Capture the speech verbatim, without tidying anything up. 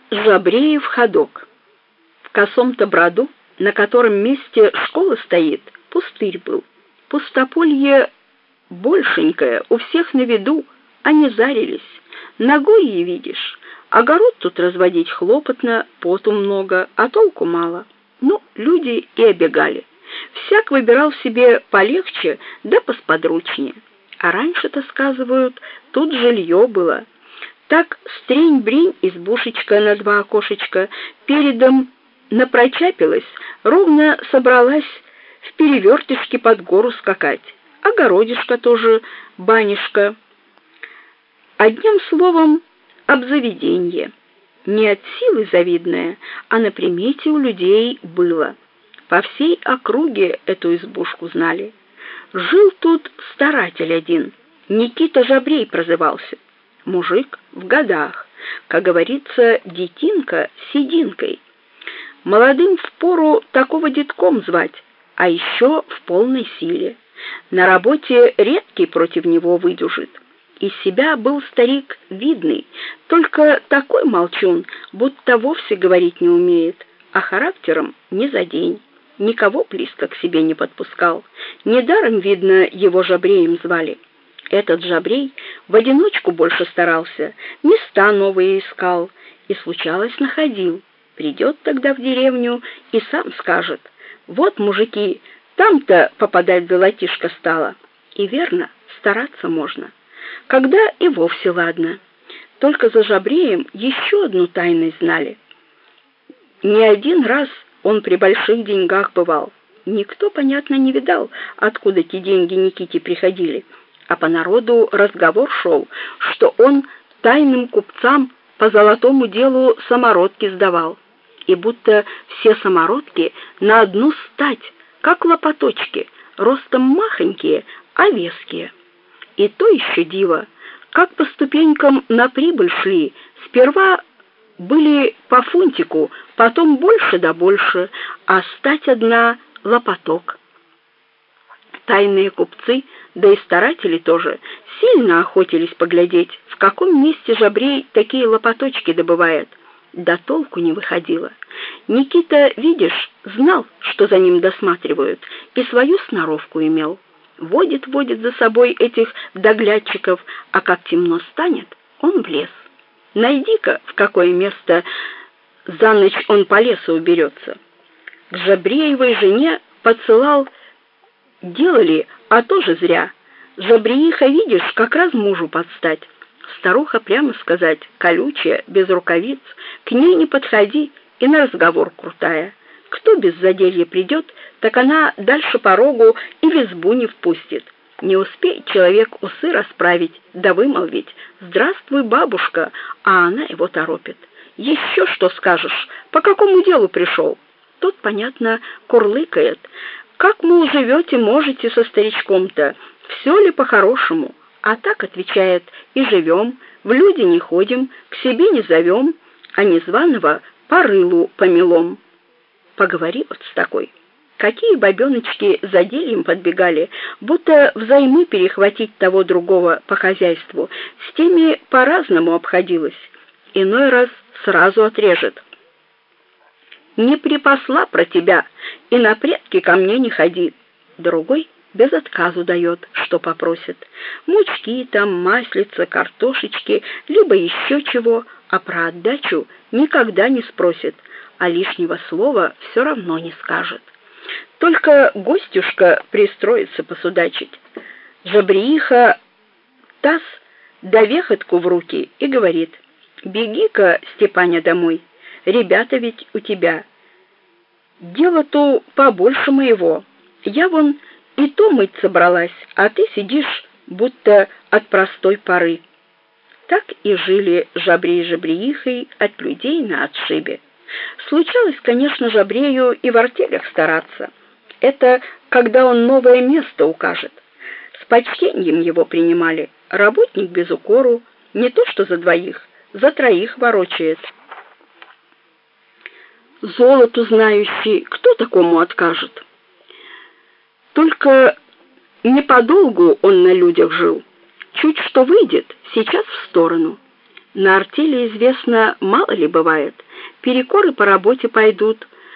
Жабреев ходок. В косом-то броду, на котором месте школа стоит, пустырь был. Пустополье большенькое, у всех на виду, они зарились. Ногой и видишь. Огород тут разводить хлопотно, поту много, а толку мало. Ну, люди и обегали. Всяк выбирал себе полегче, да посподручнее. А раньше-то, сказывают, тут жилье было. Так стрень-брень избушечка на два окошечка передом напрочапилась, ровно собралась в перевертышке под гору скакать. Огородишко тоже, банишка. Одним словом, обзаведенье. Не от силы завидное, а на примете у людей было. По всей округе эту избушку знали. Жил тут старатель один, Никита Жабрей прозывался. Мужик в годах, как говорится, детинка сединкой. Молодым впору такого детком звать, а еще в полной силе. На работе редкий против него выдюжит. Из себя был старик видный, только такой молчун, будто вовсе говорить не умеет, а характером не за день. Никого близко к себе не подпускал. Недаром, видно, его Жабреем звали. Этот Жабрей в одиночку больше старался, места новые искал и, случалось, находил. Придет тогда в деревню и сам скажет: вот, мужики, там-то попадать золотишко стало. И верно, стараться можно. Когда и вовсе ладно. Только за Жабреем еще одну тайну знали. Не один раз он при больших деньгах бывал. Никто, понятно, не видал, откуда те деньги Никите приходили. А по народу разговор шел, что он тайным купцам по золотому делу самородки сдавал. И будто все самородки на одну стать, как лопаточки, ростом махонькие, а веские. И то еще диво, как по ступенькам на прибыль шли. Сперва были по фунтику, потом больше да больше, а стать одна лопаток. Тайные купцы, да и старатели тоже, сильно охотились поглядеть, в каком месте Жабрей такие лопаточки добывает. Да толку не выходило. Никита, видишь, знал, что за ним досматривают, и свою сноровку имел. Водит-водит за собой этих доглядчиков, а как темно станет, он в лес. Найди-ка, в какое место за ночь он по лесу уберется. К Жабреевой жене подсылал. Делали, а тоже зря. Жабреиха, видишь, как раз мужу подстать. Старуха, прямо сказать, колючая, без рукавиц. К ней не подходи, и на разговор крутая. Кто без заделья придет, так она дальше порогу и в избу не впустит. Не успеет человек усы расправить, да вымолвить: «Здравствуй, бабушка», а она его торопит. «Еще что скажешь? По какому делу пришел?» Тот, понятно, курлыкает: «Как, мол, живете, можете со старичком-то? Все ли по-хорошему?» А так отвечает: «И живем, в люди не ходим, к себе не зовем, а незваного по рылу помелом». Поговори вот с такой. Какие бабеночки за дельем подбегали, будто взаймы перехватить того другого по хозяйству. С теми по-разному обходилось. Иной раз сразу отрежет: «Не припасла про тебя, и на предки ко мне не ходи». Другой без отказу дает, что попросит. Мучки там, маслица, картошечки, либо еще чего, а про отдачу никогда не спросит, а лишнего слова все равно не скажет. Только гостюшка пристроится посудачить. Жабреиха таз да вехотку в руки и говорит: «Беги-ка, Степаня, домой. Ребята ведь у тебя. Дело-то побольше моего. Я вон и то мыть собралась, а ты сидишь, будто от простой поры». Так и жили Жабрей с Жабреихой от людей на отшибе. Случалось, конечно, Жабрею и в артелях стараться. Это когда он новое место укажет. С почтением его принимали. Работник без укору, не то что за двоих, за троих ворочает. Золоту знающий, кто такому откажет? Только не подолгу он на людях жил. Чуть что выйдет, сейчас в сторону. На артели, известно, мало ли бывает. Перекоры по работе пойдут,